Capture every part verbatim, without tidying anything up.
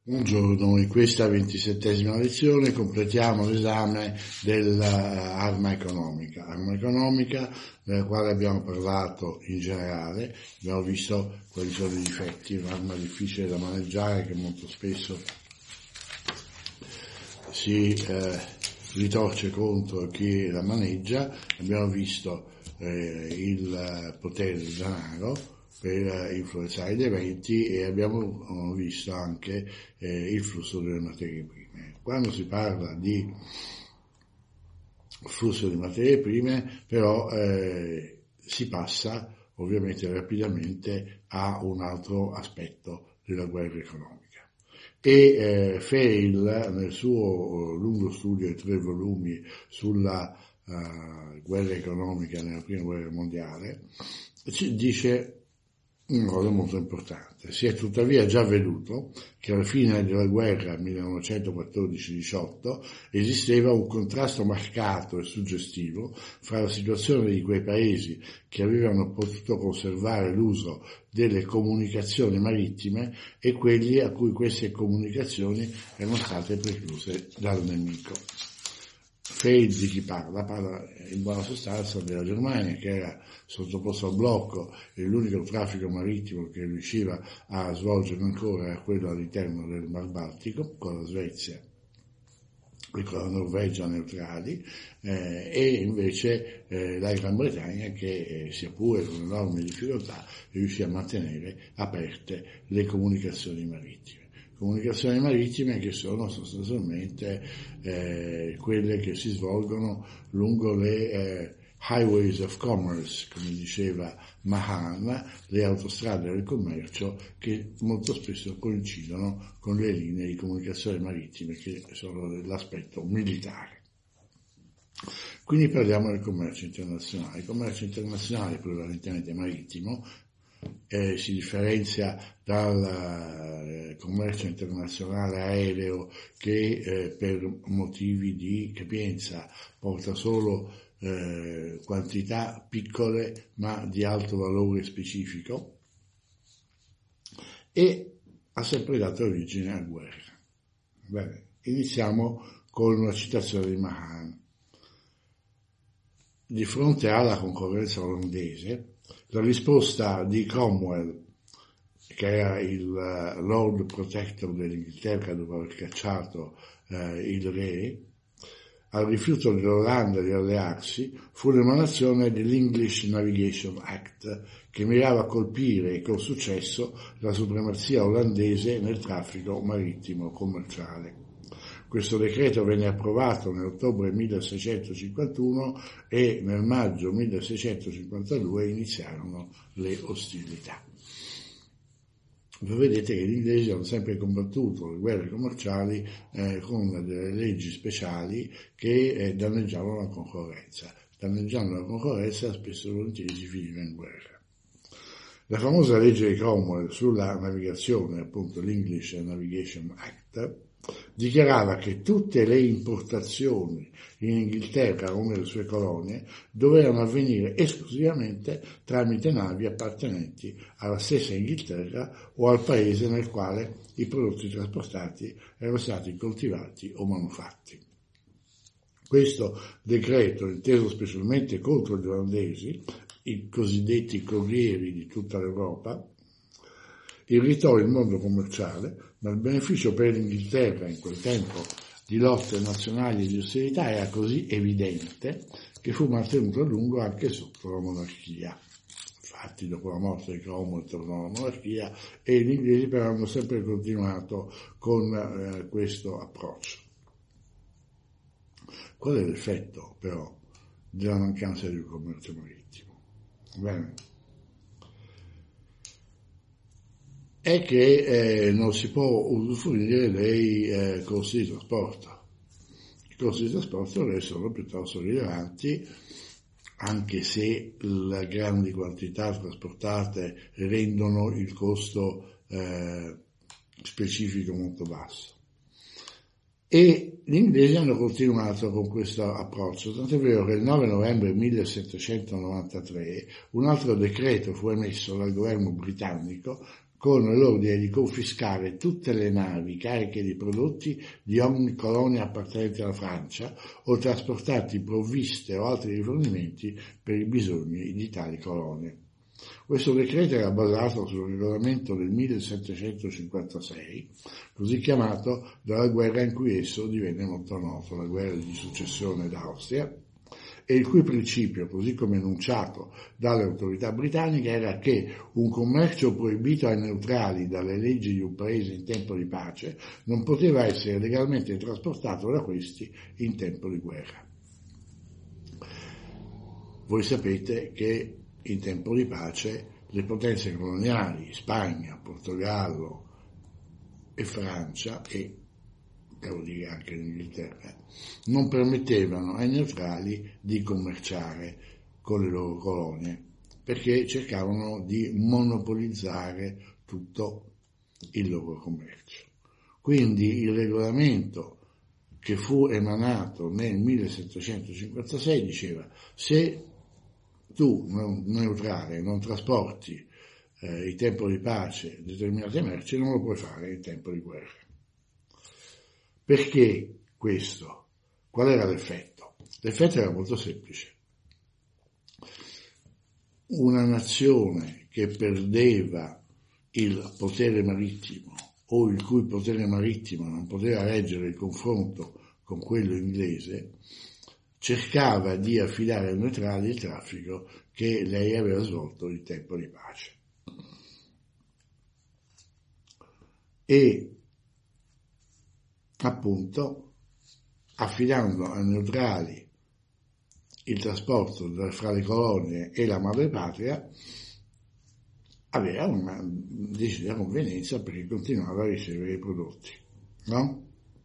Buongiorno, in questa ventisettesima lezione completiamo l'esame dell'arma economica, arma economica della quale abbiamo parlato in generale, abbiamo visto quali sono i difetti, un'arma difficile da maneggiare che molto spesso si eh, ritorce contro chi la maneggia, abbiamo visto eh, il potere del denaro per influenzare gli eventi e abbiamo visto anche eh, il flusso delle materie prime. Quando si parla di flusso di materie prime, però eh, si passa ovviamente rapidamente a un altro aspetto della guerra economica. E eh, Feil, nel suo lungo studio di tre volumi sulla uh, guerra economica nella prima guerra mondiale, ci dice una cosa molto importante. Si è tuttavia già veduto che alla fine della guerra millenovecentoquattordici diciotto esisteva un contrasto marcato e suggestivo fra la situazione di quei paesi che avevano potuto conservare l'uso delle comunicazioni marittime e quelli a cui queste comunicazioni erano state precluse dal nemico. Feil di chi parla? Parla in buona sostanza della Germania, che era sottoposto al blocco e l'unico traffico marittimo che riusciva a svolgere ancora era quello all'interno del Mar Baltico, con la Svezia e con la Norvegia neutrali, eh, e invece eh, la Gran Bretagna che, eh, sia pure con enormi difficoltà, riuscì a mantenere aperte le comunicazioni marittime. Comunicazioni marittime che sono sostanzialmente eh, quelle che si svolgono lungo le eh, highways of commerce, come diceva Mahan, le autostrade del commercio che molto spesso coincidono con le linee di comunicazione marittime che sono dell'aspetto militare. Quindi parliamo del commercio internazionale. Il commercio internazionale è prevalentemente marittimo. Eh, si differenzia dal eh, commercio internazionale aereo che eh, per motivi di capienza porta solo eh, quantità piccole ma di alto valore specifico e ha sempre dato origine a guerra. Bene, iniziamo con una citazione di Mahan. Di fronte alla concorrenza olandese, la risposta di Cromwell, che era il uh, Lord Protector dell'Inghilterra dopo aver cacciato uh, il re, al rifiuto dell'Olanda di allearsi, fu l'emanazione dell'English Navigation Act, che mirava a colpire e con successo la supremazia olandese nel traffico marittimo commerciale. Questo decreto venne approvato nell'ottobre milleseicentocinquantuno e nel maggio milleseicentocinquantadue iniziarono le ostilità. Voi vedete che gli inglesi hanno sempre combattuto le guerre commerciali eh, con delle leggi speciali che eh, danneggiavano la concorrenza. Danneggiando la concorrenza spesso e volentieri si finiva in guerra. La famosa legge di Cromwell sulla navigazione, appunto l'English Navigation Act, dichiarava che tutte le importazioni in Inghilterra o nelle sue colonie dovevano avvenire esclusivamente tramite navi appartenenti alla stessa Inghilterra o al paese nel quale i prodotti trasportati erano stati coltivati o manufatti. Questo decreto, inteso specialmente contro gli olandesi, i cosiddetti corrieri di tutta l'Europa, irritò il mondo commerciale, ma il beneficio per l'Inghilterra in quel tempo di lotte nazionali e di ostilità era così evidente che fu mantenuto a lungo anche sotto la monarchia. Infatti dopo la morte di Cromwell tornò la monarchia e gli inglesi però hanno sempre continuato con eh, questo approccio. Qual è l'effetto però della mancanza di un commercio marittimo? Bene. È che eh, non si può usufruire dei eh, costi di trasporto. I costi di trasporto sono piuttosto rilevanti, anche se le grandi quantità trasportate rendono il costo eh, specifico molto basso. E gli inglesi hanno continuato con questo approccio, tant'è vero che il nove novembre millesettecentonovantatré un altro decreto fu emesso dal governo britannico con l'ordine di confiscare tutte le navi cariche di prodotti di ogni colonia appartenente alla Francia o trasportati provviste o altri rifornimenti per i bisogni di tali colonie. Questo decreto era basato sul regolamento del millesettecentocinquantasei, così chiamato dalla guerra in cui esso divenne molto noto, la guerra di successione d'Austria, e il cui principio, così come enunciato dalle autorità britanniche, era che un commercio proibito ai neutrali dalle leggi di un paese in tempo di pace non poteva essere legalmente trasportato da questi in tempo di guerra. Voi sapete che in tempo di pace le potenze coloniali, Spagna, Portogallo e Francia, e devo dire anche l'Inghilterra, non permettevano ai neutrali di commerciare con le loro colonie, perché cercavano di monopolizzare tutto il loro commercio. Quindi il regolamento che fu emanato nel millesettecentocinquantasei diceva: se tu, neutrale, non trasporti eh, in tempo di pace determinate merci, non lo puoi fare in tempo di guerra. Perché questo? Qual era l'effetto? L'effetto era molto semplice. Una nazione che perdeva il potere marittimo o il cui potere marittimo non poteva reggere il confronto con quello inglese, cercava di affidare ai neutrali il traffico che lei aveva svolto in tempo di pace. E appunto, affidando ai neutrali il trasporto fra le colonie e la madrepatria, aveva una decisa convenienza perché continuava a ricevere i prodotti, no?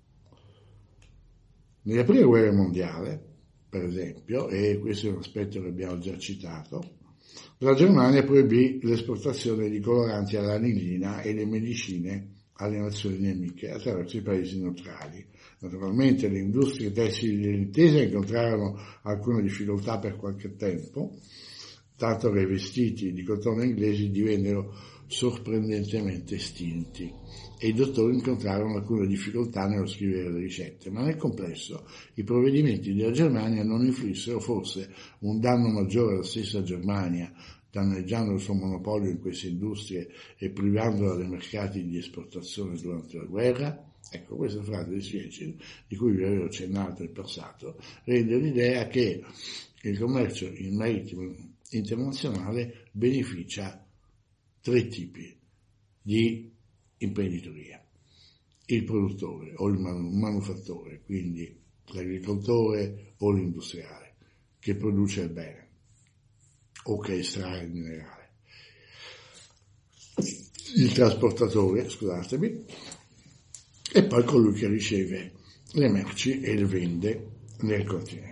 Nella prima guerra mondiale, per esempio, e questo è un aspetto che abbiamo già citato, la Germania proibì l'esportazione di coloranti all'anilina e le medicine alle nazioni nemiche attraverso i paesi neutrali. Naturalmente le industrie tessili dell'intesa incontrarono alcune difficoltà per qualche tempo, tanto che i vestiti di cotone inglesi divennero sorprendentemente estinti e i dottori incontrarono alcune difficoltà nello scrivere le ricette, ma nel complesso i provvedimenti della Germania non inflissero forse un danno maggiore alla stessa Germania, danneggiando il suo monopolio in queste industrie e privandola dei mercati di esportazione durante la guerra? Ecco, questa frase di Schiecin, di cui vi avevo accennato in passato, rende l'idea che il commercio in marittimo internazionale beneficia tre tipi di imprenditoria: il produttore o il manufattore, quindi l'agricoltore o l'industriale che produce il bene o che estrae il minerale, il trasportatore, scusatemi, e poi colui che riceve le merci e le vende nel continente.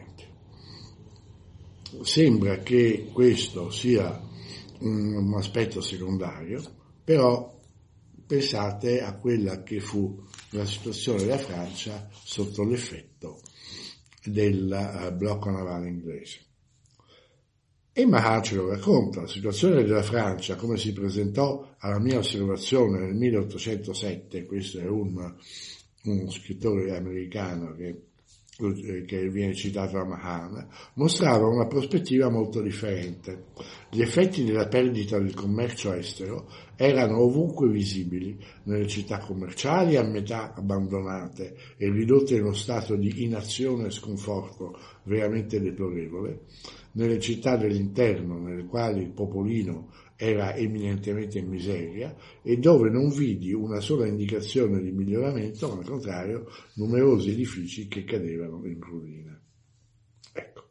Sembra che questo sia un aspetto secondario, però pensate a quella che fu la situazione della Francia sotto l'effetto del blocco navale inglese. E Mahat ce lo racconta, la situazione della Francia come si presentò alla mia osservazione nel milleottocentosette, questo è un, uno scrittore americano che, che viene citato da Mahan, mostrava una prospettiva molto differente. Gli effetti della perdita del commercio estero erano ovunque visibili, nelle città commerciali a metà abbandonate e ridotte in uno stato di inazione e sconforto veramente deplorevole, nelle città dell'interno nelle quali il popolino era eminentemente in miseria e dove non vidi una sola indicazione di miglioramento, ma al contrario numerosi edifici che cadevano in rovina. Ecco.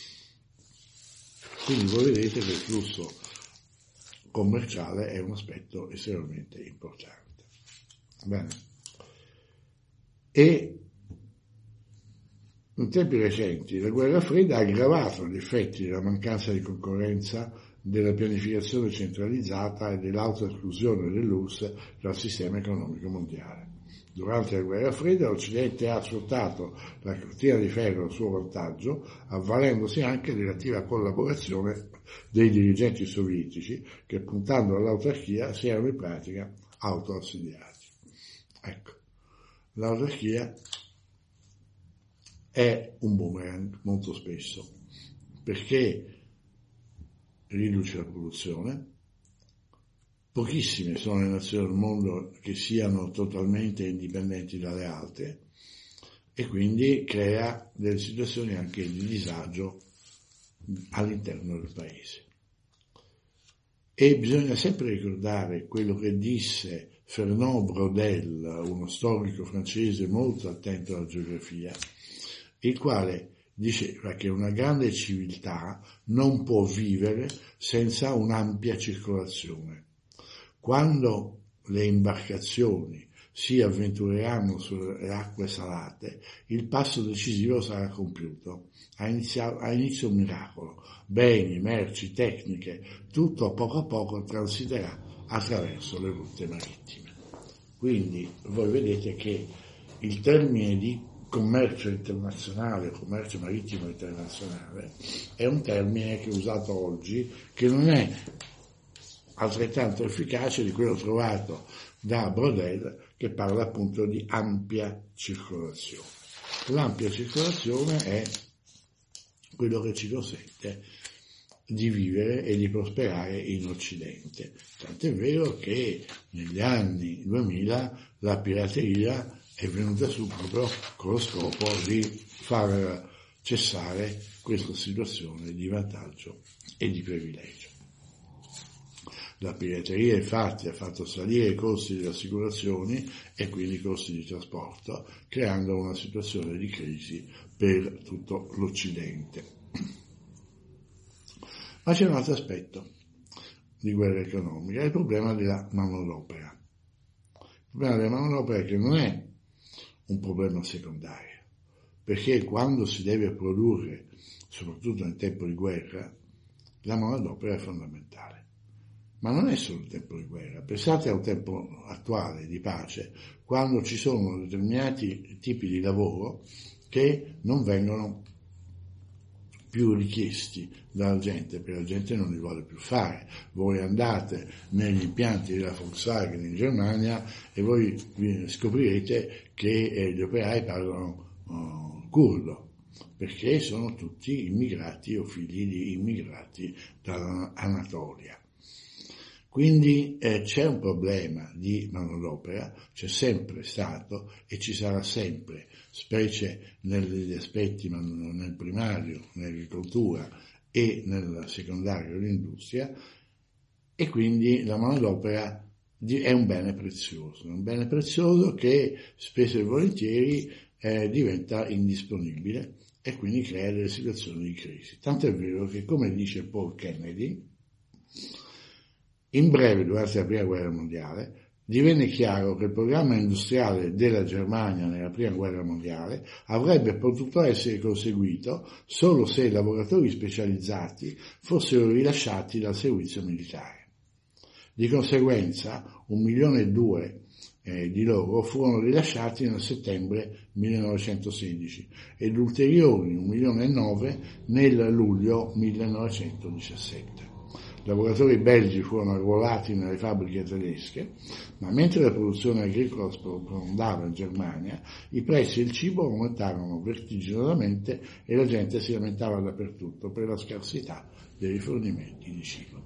Quindi voi vedete che il flusso commerciale è un aspetto estremamente importante. Bene. E in tempi recenti la guerra fredda ha aggravato gli effetti della mancanza di concorrenza, della pianificazione centralizzata e dell'autoesclusione dell'U R S S dal sistema economico mondiale. Durante la guerra fredda l'Occidente ha sfruttato la cortina di ferro a suo vantaggio, avvalendosi anche della relativa collaborazione dei dirigenti sovietici che, puntando all'autarchia, si erano in pratica autoassediati. Ecco, l'autarchia è un boomerang molto spesso, perché riduce la produzione. Pochissime sono le nazioni del mondo che siano totalmente indipendenti dalle altre e quindi crea delle situazioni anche di disagio all'interno del paese. E bisogna sempre ricordare quello che disse Fernand Braudel, uno storico francese molto attento alla geografia, il quale diceva che una grande civiltà non può vivere senza un'ampia circolazione. Quando le imbarcazioni si avventureranno sulle acque salate, il passo decisivo sarà compiuto. Ha iniziato, ha inizio un miracolo. Beni, merci, tecniche, tutto a poco a poco transiterà attraverso le rotte marittime. Quindi voi vedete che il termine di commercio internazionale, commercio marittimo internazionale, è un termine che è usato oggi, che non è altrettanto efficace di quello trovato da Braudel, che parla appunto di ampia circolazione. L'ampia circolazione è quello che ci consente di vivere e di prosperare in Occidente. Tant'è vero che negli anni duemila la pirateria è venuta su proprio con lo scopo di far cessare questa situazione di vantaggio e di privilegio. La pirateria infatti ha fatto salire i costi delle assicurazioni e quindi i costi di trasporto, creando una situazione di crisi per tutto l'Occidente. Ma c'è un altro aspetto di guerra economica, è il problema della manodopera. Il problema della manodopera è che non è un problema secondario, perché quando si deve produrre, soprattutto in tempo di guerra, la manodopera è fondamentale. Ma non è solo il tempo di guerra, pensate a un tempo attuale di pace, quando ci sono determinati tipi di lavoro che non vengono più richiesti dalla gente, perché la gente non li vuole più fare. Voi andate negli impianti della Volkswagen in Germania e voi scoprirete che eh, gli operai parlano uh, curdo, perché sono tutti immigrati o figli di immigrati dall'Anatolia. Quindi eh, c'è un problema di manodopera, c'è sempre stato e ci sarà sempre, specie negli aspetti nel primario, nell'agricoltura e nel secondario dell'industria, e quindi la manodopera è un bene prezioso, è un bene prezioso che spesso e volentieri eh, diventa indisponibile e quindi crea delle situazioni di crisi. Tanto è vero che, come dice Paul Kennedy, in breve, durante la Prima Guerra Mondiale, divenne chiaro che il programma industriale della Germania nella Prima Guerra Mondiale avrebbe potuto essere conseguito solo se i lavoratori specializzati fossero rilasciati dal servizio militare. Di conseguenza, un milione e due eh, di loro furono rilasciati nel settembre millenovecentosedici ed ulteriori un milione e nove nel luglio millenovecentodiciassette. I lavoratori belgi furono arruolati nelle fabbriche tedesche, ma mentre la produzione agricola sprofondava in Germania, i prezzi del cibo aumentarono vertiginosamente e la gente si lamentava dappertutto per la scarsità dei rifornimenti di cibo.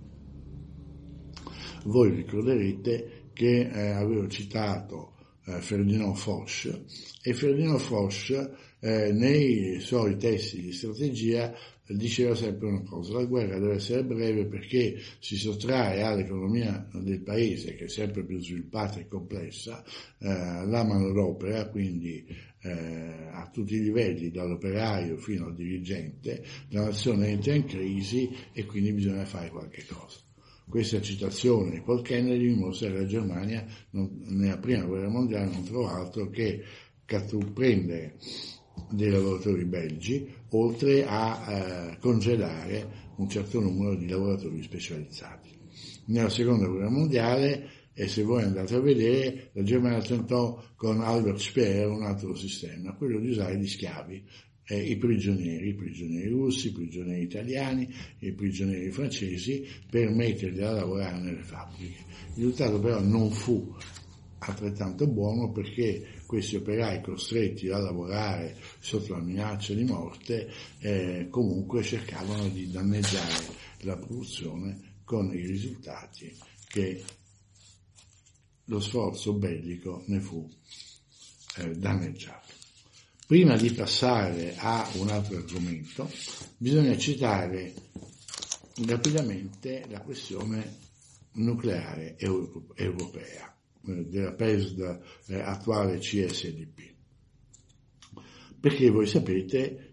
Voi ricorderete che eh, avevo citato eh, Ferdinand Foch, e Ferdinand Foch eh, nei suoi testi di strategia diceva sempre una cosa: la guerra deve essere breve perché si sottrae all'economia del paese, che è sempre più sviluppata e complessa, eh, la manodopera, quindi eh, a tutti i livelli, dall'operaio fino al dirigente, la nazione entra in crisi e quindi bisogna fare qualche cosa. Questa citazione di Paul Kennedy dimostra che la Germania non, nella prima guerra mondiale non trova altro che prendere dei lavoratori belgi, oltre a eh, congelare un certo numero di lavoratori specializzati. Nella seconda guerra mondiale e se voi andate a vedere, la Germania tentò con Albert Speer un altro sistema, quello di usare gli schiavi, eh, i prigionieri, i prigionieri russi, i prigionieri italiani, i prigionieri francesi, per metterli a lavorare nelle fabbriche. Il risultato però non fu altrettanto buono, perché questi operai costretti a lavorare sotto la minaccia di morte eh, comunque cercavano di danneggiare la produzione, con i risultati che lo sforzo bellico ne fu eh, danneggiato. Prima di passare a un altro argomento, bisogna citare rapidamente la questione nucleare europea, della P E S D eh, attuale C S D P, perché voi sapete,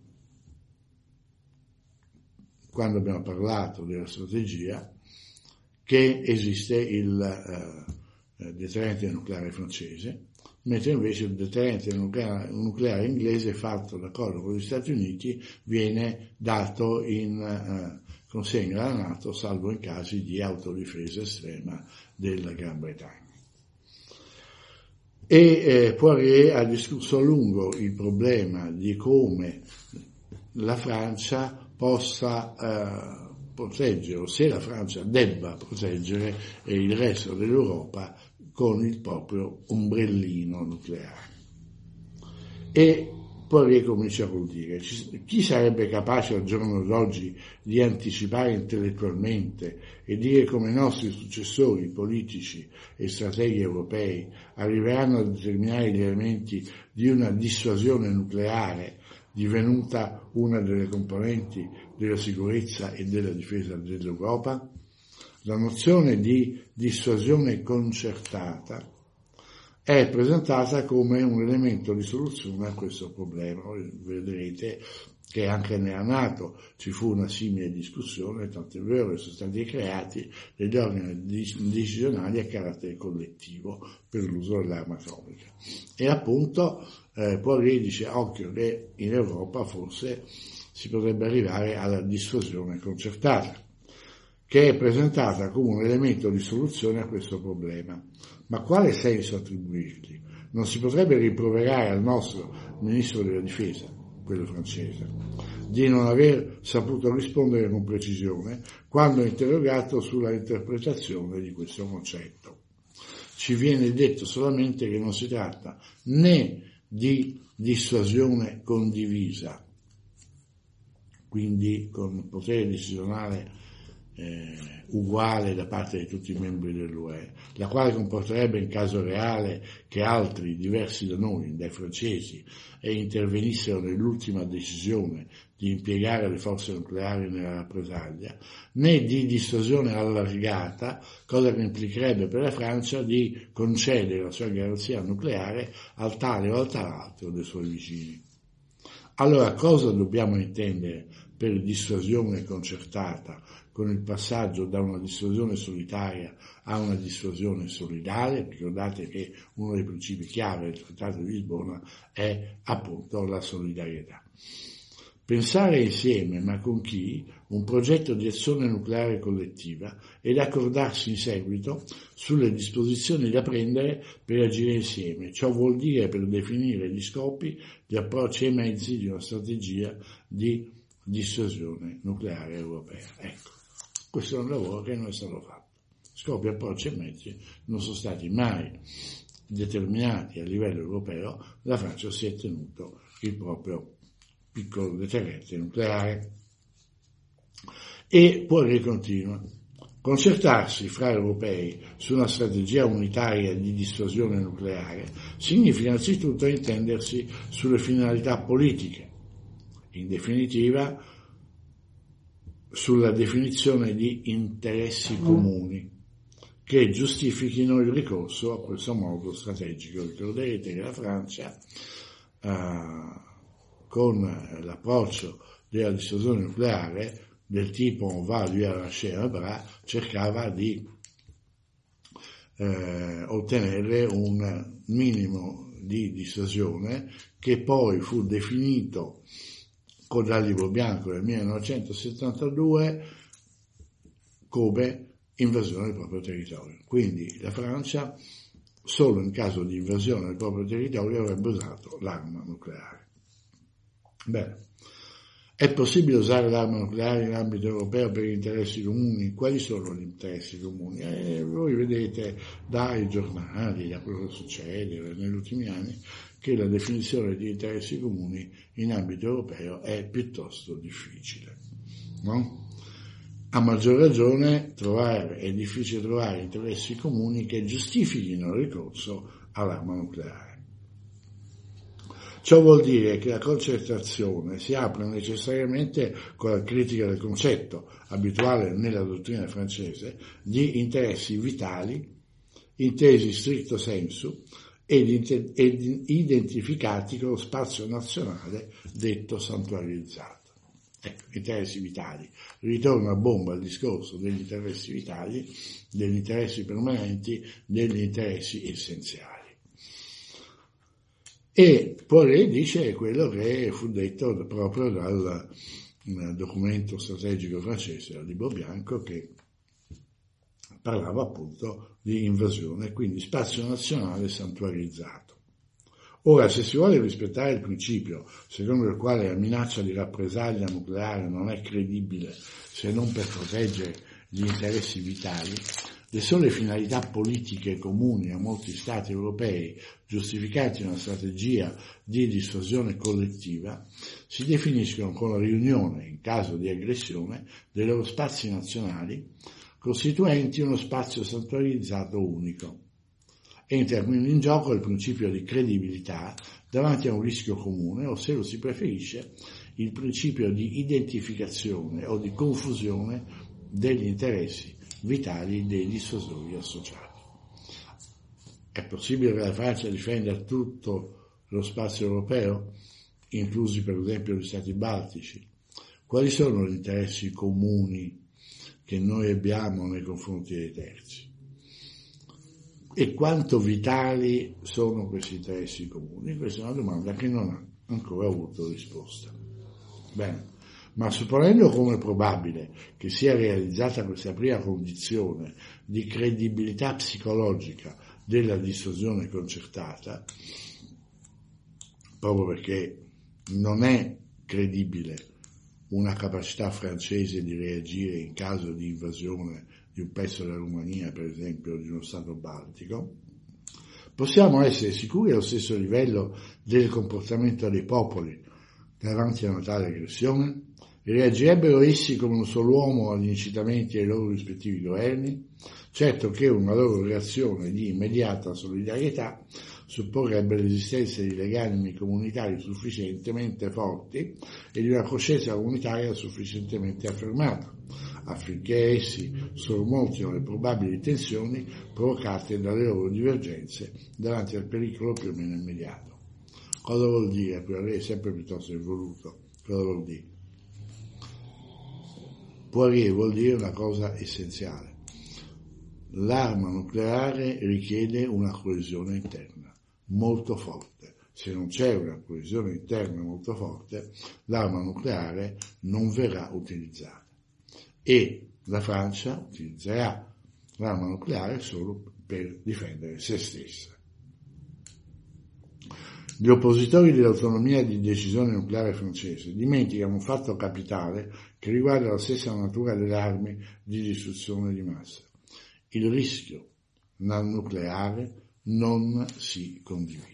quando abbiamo parlato della strategia, che esiste il eh, deterrente nucleare francese, mentre invece il deterrente nucleare, nucleare inglese, fatto d'accordo con gli Stati Uniti, viene dato in eh, consegna alla NATO, salvo in casi di autodifesa estrema della Gran Bretagna. E eh, Poirier ha discusso a lungo il problema di come la Francia possa eh, proteggere, o se la Francia debba proteggere eh, il resto dell'Europa con il proprio ombrellino nucleare. E Poirier comincia col dire: chi sarebbe capace al giorno d'oggi di anticipare intellettualmente e dire come i nostri successori politici e strateghi europei arriveranno a determinare gli elementi di una dissuasione nucleare divenuta una delle componenti della sicurezza e della difesa dell'Europa? La nozione di dissuasione concertata è presentata come un elemento di soluzione a questo problema. Voi vedrete che anche nella NATO ci fu una simile discussione, tanto è vero che sono stati creati degli organi decisionali a carattere collettivo per l'uso dell'arma atomica. E appunto eh, Poirier dice: occhio che in Europa forse si potrebbe arrivare alla dissuasione concertata, che è presentata come un elemento di soluzione a questo problema. Ma quale senso attribuirgli? Non si potrebbe rimproverare al nostro ministro della difesa, quello francese, di non aver saputo rispondere con precisione quando interrogato sulla interpretazione di questo concetto. Ci viene detto solamente che non si tratta né di dissuasione condivisa, quindi con potere decisionale Eh, uguale da parte di tutti i membri dell'U E, la quale comporterebbe in caso reale che altri diversi da noi, dai francesi, e intervenissero nell'ultima decisione di impiegare le forze nucleari nella rappresaglia, né di dissuasione allargata, cosa che implicherebbe per la Francia di concedere la sua garanzia nucleare al tale o al tal'altro dei suoi vicini. Allora, cosa dobbiamo intendere per dissuasione concertata, con il passaggio da una dissuasione solitaria a una dissuasione solidale? Ricordate che uno dei principi chiave del Trattato di Lisbona è appunto la solidarietà. Pensare insieme, ma con chi, un progetto di azione nucleare collettiva ed accordarsi in seguito sulle disposizioni da prendere per agire insieme. Ciò vuol dire per definire gli scopi, gli approcci e i mezzi di una strategia di dissuasione nucleare europea. Ecco, questo è un lavoro che non è stato fatto. Scopi, approcci e mezzi non sono stati mai determinati a livello europeo. La Francia si è tenuto il proprio piccolo deterrente nucleare. E poi continua: concertarsi fra europei su una strategia unitaria di dissuasione nucleare significa innanzitutto intendersi sulle finalità politiche, in definitiva sulla definizione di interessi comuni che giustifichino il ricorso a questo modo strategico. Ricorderete che la Francia eh, con l'approccio della dissuasione nucleare del tipo on va lui arracher un bras cercava di eh, ottenere un minimo di dissuasione che poi fu definito dal Libro Bianco del millenovecentosettantadue come invasione del proprio territorio. Quindi la Francia, solo in caso di invasione del proprio territorio, avrebbe usato l'arma nucleare. Bene. È possibile usare l'arma nucleare in ambito europeo per interessi comuni? Quali sono gli interessi comuni? Eh, voi vedete dai giornali, da quello che succede negli ultimi anni, che la definizione di interessi comuni in ambito europeo è piuttosto difficile, no? A maggior ragione trovare, è difficile trovare interessi comuni che giustifichino il ricorso all'arma nucleare. Ciò vuol dire che la concertazione si apre necessariamente con la critica del concetto, abituale nella dottrina francese, di interessi vitali, intesi stricto sensu, ed identificati con lo spazio nazionale detto santuarizzato. Ecco, interessi vitali. Ritorno a bomba al discorso degli interessi vitali, degli interessi permanenti, degli interessi essenziali. E Poiré dice quello che fu detto proprio dal documento strategico francese, dal libro bianco, che parlava appunto di invasione, quindi spazio nazionale santuarizzato. Ora, se si vuole rispettare il principio secondo il quale la minaccia di rappresaglia nucleare non è credibile se non per proteggere gli interessi vitali, le sole finalità politiche comuni a molti Stati europei, giustificati in una strategia di dissuasione collettiva, si definiscono con la riunione, in caso di aggressione, dei loro spazi nazionali, costituenti uno spazio santuarizzato unico. Entra quindi in gioco il principio di credibilità davanti a un rischio comune, o se lo si preferisce, il principio di identificazione o di confusione degli interessi vitali dei dissuasori associati. È possibile che la Francia difenda tutto lo spazio europeo, inclusi per esempio gli Stati baltici? Quali sono gli interessi comuni che noi abbiamo nei confronti dei terzi? E quanto vitali sono questi interessi comuni? Questa è una domanda che non ha ancora avuto risposta. Bene, ma supponendo come probabile che sia realizzata questa prima condizione di credibilità psicologica della dissuasione concertata, proprio perché non è credibile una capacità francese di reagire in caso di invasione di un pezzo della Romania, per esempio, di uno Stato baltico, possiamo essere sicuri allo stesso livello del comportamento dei popoli davanti a una tale aggressione? Reagirebbero essi come un solo uomo agli incitamenti ai loro rispettivi governi? Certo che una loro reazione di immediata solidarietà supporrebbe l'esistenza di legami comunitari sufficientemente forti e di una coscienza comunitaria sufficientemente affermata, affinché essi sormontino le probabili tensioni provocate dalle loro divergenze davanti al pericolo più o meno immediato. Cosa vuol dire? Poiré è sempre piuttosto involuto. Cosa vuol dire? Poiré vuol dire una cosa essenziale. L'arma nucleare richiede una coesione interna molto forte. Se non c'è una coesione interna molto forte, l'arma nucleare non verrà utilizzata. E la Francia utilizzerà l'arma nucleare solo per difendere se stessa. Gli oppositori dell'autonomia di decisione nucleare francese dimenticano un fatto capitale che riguarda la stessa natura delle armi di distruzione di massa. Il rischio nel nucleare non si condivide.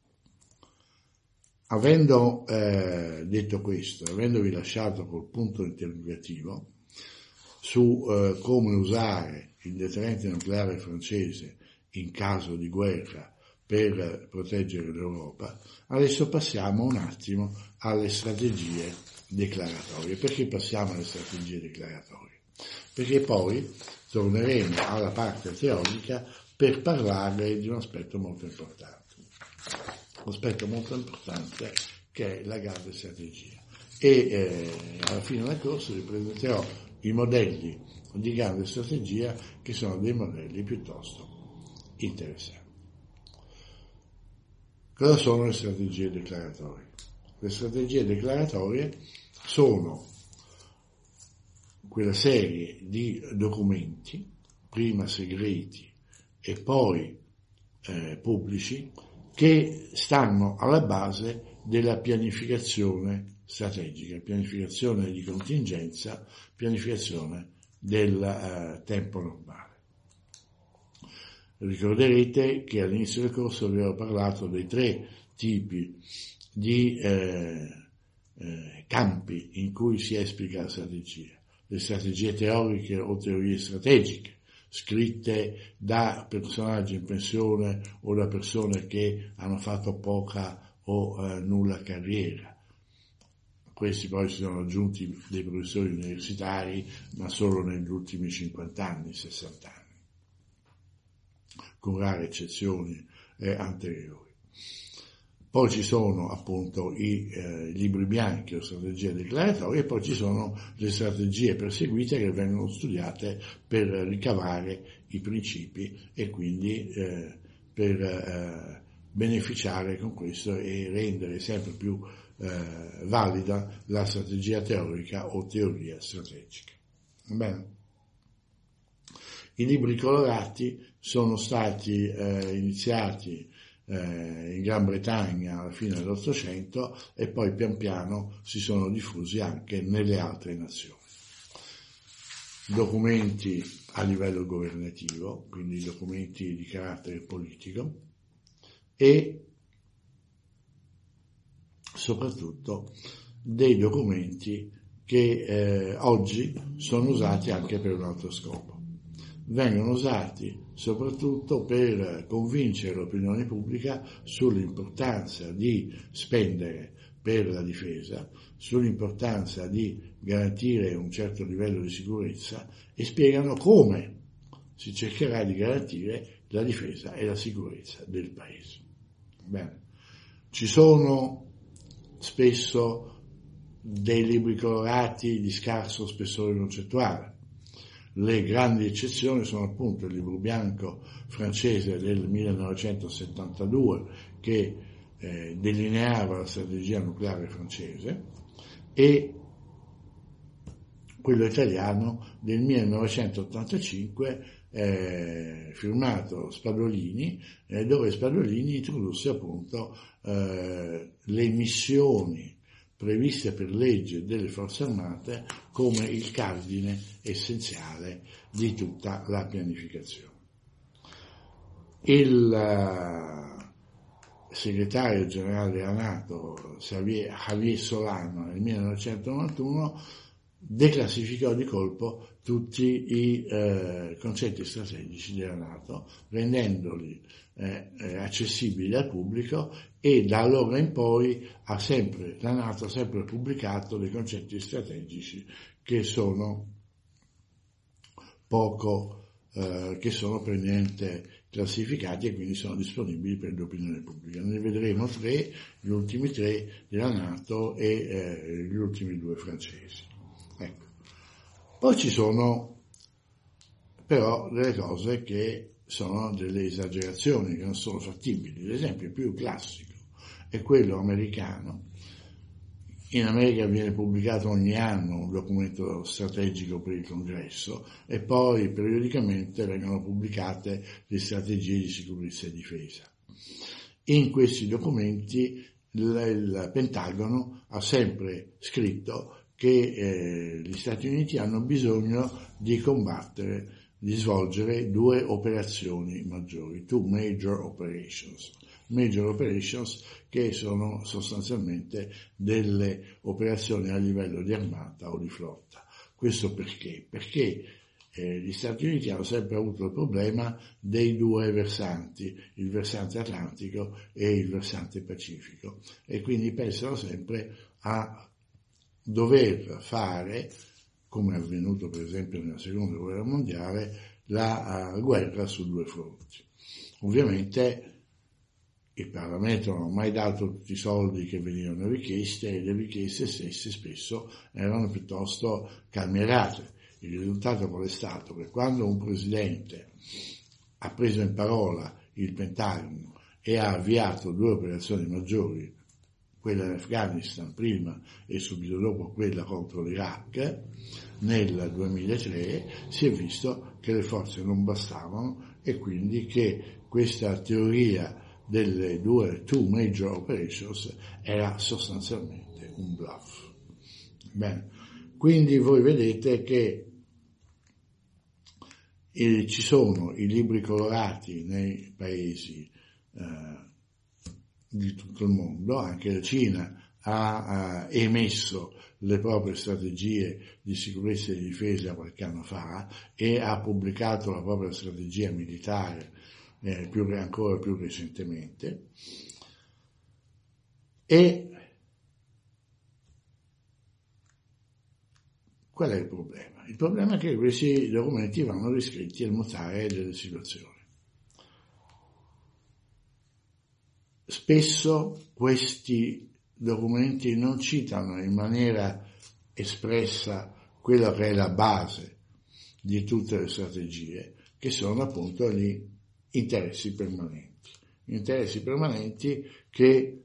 Avendo eh, detto questo, avendovi lasciato col punto interrogativo su eh, come usare il deterrente nucleare francese in caso di guerra per proteggere l'Europa, adesso passiamo un attimo alle strategie declaratorie. Perché passiamo alle strategie declaratorie? Perché poi torneremo alla parte teorica per parlare di un aspetto molto importante. Un aspetto molto importante che è la grande strategia. E eh, alla fine del corso vi presenterò i modelli di grande strategia che sono dei modelli piuttosto interessanti. Cosa sono le strategie declaratorie? Le strategie declaratorie sono quella serie di documenti prima segreti e poi eh, pubblici, che stanno alla base della pianificazione strategica, pianificazione di contingenza, pianificazione del eh, tempo normale. Ricorderete che all'inizio del corso avevo parlato dei tre tipi di eh, eh, campi in cui si esplica la strategia: le strategie teoriche o teorie strategiche, scritte da personaggi in pensione o da persone che hanno fatto poca o eh, nulla carriera. Questi poi si sono aggiunti dei professori universitari, ma solo negli ultimi cinquanta anni, sessanta anni, con rare eccezioni eh, anteriori. Poi ci sono appunto i eh, libri bianchi o strategie declaratorie, e poi ci sono le strategie perseguite che vengono studiate per ricavare i principi e quindi eh, per eh, beneficiare con questo e rendere sempre più eh, valida la strategia teorica o teoria strategica. Bene. I libri colorati sono stati eh, iniziati eh, in Gran Bretagna alla fine dell'Ottocento e poi pian piano si sono diffusi anche nelle altre nazioni. Documenti a livello governativo, quindi documenti di carattere politico, e soprattutto dei documenti che eh, oggi sono usati anche per un altro scopo. Vengono usati soprattutto per convincere l'opinione pubblica sull'importanza di spendere per la difesa, sull'importanza di garantire un certo livello di sicurezza, e spiegano come si cercherà di garantire la difesa e la sicurezza del Paese. Bene. Ci sono spesso dei libri colorati di scarso spessore concettuale. Le grandi eccezioni sono appunto il libro bianco francese del millenovecentosettantadue, che eh, delineava la strategia nucleare francese, e quello italiano del millenovecentottantacinque, eh, firmato Spadolini, eh, dove Spadolini introdusse appunto eh, le missioni previste per legge delle forze armate come il cardine essenziale di tutta la pianificazione. Il uh, segretario generale della NATO, Javier Solano, nel millenovecentonovantuno declassificò di colpo tutti i eh, concetti strategici della NATO, rendendoli eh, eh, accessibili al pubblico, e da allora in poi ha sempre, la NATO ha sempre pubblicato dei concetti strategici che sono poco, eh, che sono per niente classificati e quindi sono disponibili per l'opinione pubblica. Ne vedremo tre, gli ultimi tre della NATO e eh, gli ultimi due francesi. Ecco. Poi ci sono però delle cose che sono delle esagerazioni, che non sono fattibili. L'esempio più classico è quello americano. In America viene pubblicato ogni anno un documento strategico per il Congresso e poi periodicamente vengono pubblicate le strategie di sicurezza e difesa. In questi documenti il, il Pentagono ha sempre scritto che eh, gli Stati Uniti hanno bisogno di combattere, di svolgere due operazioni maggiori, two major operations. Major operations che sono sostanzialmente delle operazioni a livello di armata o di flotta. Questo perché? Perché eh, gli Stati Uniti hanno sempre avuto il problema dei due versanti, il versante atlantico e il versante pacifico, e quindi pensano sempre a dover fare, come è avvenuto per esempio nella seconda guerra mondiale, la uh, guerra su due fronti. Ovviamente il Parlamento non ha mai dato tutti i soldi che venivano richiesti, e le richieste stesse spesso erano piuttosto calmierate. Il risultato qual è stato? Che quando un presidente ha preso in parola il Pentagono e ha avviato due operazioni maggiori quella in Afghanistan prima e subito dopo quella contro l'Iraq nel duemilatré, si è visto che le forze non bastavano e quindi che questa teoria delle due two major operations era sostanzialmente un bluff. Bene, quindi voi vedete che eh, ci sono i libri colorati nei paesi eh, di tutto il mondo, anche la Cina ha, ha emesso le proprie strategie di sicurezza e di difesa qualche anno fa e ha pubblicato la propria strategia militare eh, più, ancora più recentemente. E qual è il problema? Il problema è che questi documenti vanno riscritti al mutare delle situazioni. Spesso questi documenti non citano in maniera espressa quella che è la base di tutte le strategie, che sono appunto gli interessi permanenti. Gli interessi permanenti che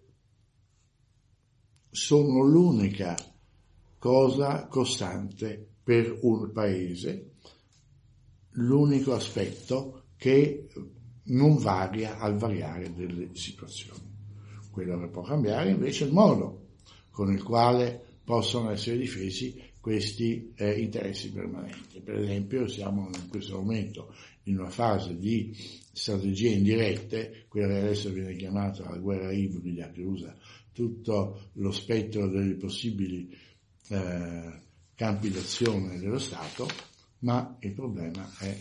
sono l'unica cosa costante per un paese, l'unico aspetto che non varia al variare delle situazioni. Quello che può cambiare invece è il modo con il quale possono essere difesi questi eh, interessi permanenti. Per esempio siamo in questo momento in una fase di strategie indirette, quella che adesso viene chiamata la guerra ibrida, che usa tutto lo spettro dei possibili eh, campi d'azione dello Stato, ma il problema è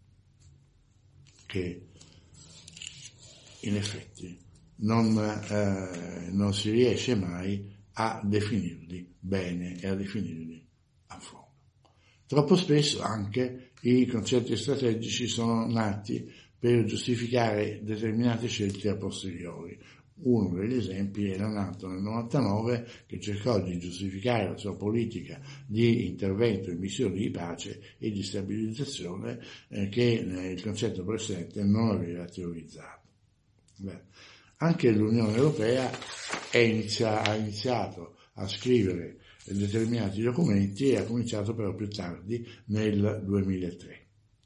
che in effetti non, eh, non si riesce mai a definirli bene e a definirli a fondo. Troppo spesso anche i concetti strategici sono nati per giustificare determinate scelte a posteriori. Uno degli esempi era nato nel novantanove, che cercò di giustificare la sua politica di intervento in missioni di pace e di stabilizzazione eh, che il concetto precedente non aveva teorizzato. Beh, anche l'Unione Europea è inizia, ha iniziato a scrivere determinati documenti e ha cominciato però più tardi, nel duemilatré.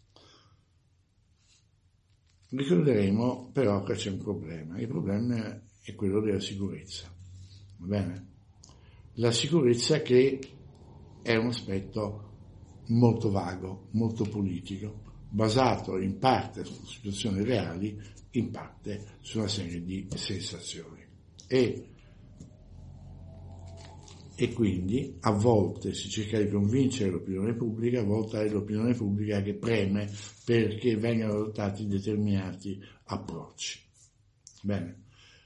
Ricorderemo però che c'è un problema. Il problema è quello della sicurezza. Va bene? La sicurezza che è un aspetto molto vago, molto politico, basato in parte su situazioni reali, in parte su una serie di sensazioni. E, e quindi a volte si cerca di convincere l'opinione pubblica, a volte è l'opinione pubblica che preme perché vengano adottati determinati approcci. Bene.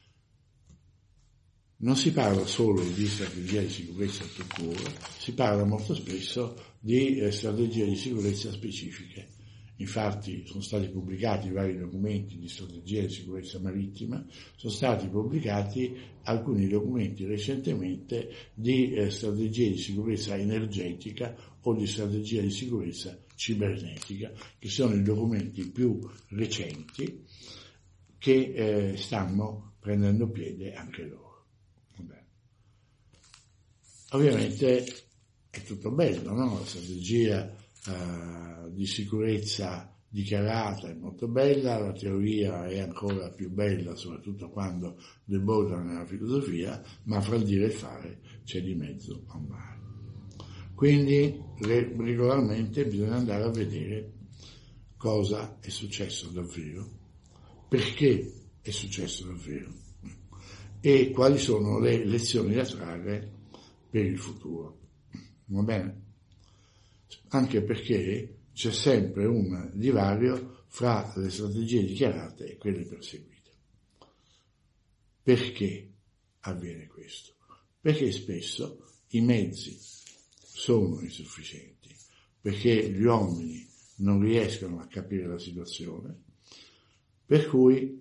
Non si parla solo di strategia di sicurezza tout court, si parla molto spesso di eh, strategie di sicurezza specifiche. Infatti sono stati pubblicati vari documenti di strategia di sicurezza marittima, sono stati pubblicati alcuni documenti recentemente di eh, strategie di sicurezza energetica o di strategia di sicurezza cibernetica, che sono i documenti più recenti che eh, stanno prendendo piede anche loro. Vabbè. Ovviamente è tutto bello, no? La strategia Uh, di sicurezza dichiarata è molto bella, la teoria è ancora più bella, soprattutto quando deborda nella filosofia, ma fra il dire e il fare c'è di mezzo un mare. Quindi re- regolarmente bisogna andare a vedere cosa è successo davvero, perché è successo davvero e quali sono le lezioni da trarre per il futuro. Va bene? Anche perché c'è sempre un divario fra le strategie dichiarate e quelle perseguite. Perché avviene questo? Perché spesso i mezzi sono insufficienti, perché gli uomini non riescono a capire la situazione, per cui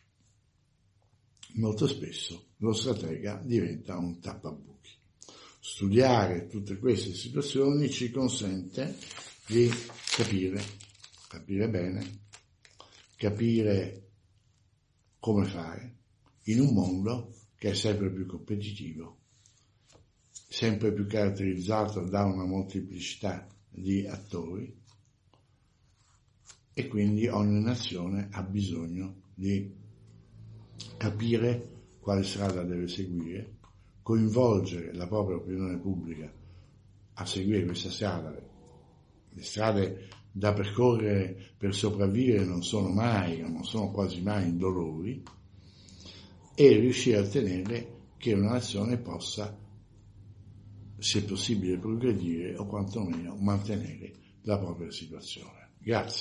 molto spesso lo stratega diventa un tappabuchi. Studiare tutte queste situazioni ci consente di capire, capire bene, capire come fare in un mondo che è sempre più competitivo, sempre più caratterizzato da una molteplicità di attori, e quindi ogni nazione ha bisogno di capire quale strada deve seguire, coinvolgere la propria opinione pubblica a seguire questa strada. Le strade da percorrere per sopravvivere non sono mai, non sono quasi mai indolori, e riuscire a ottenere che una nazione possa, se possibile, progredire o quantomeno mantenere la propria situazione. Grazie.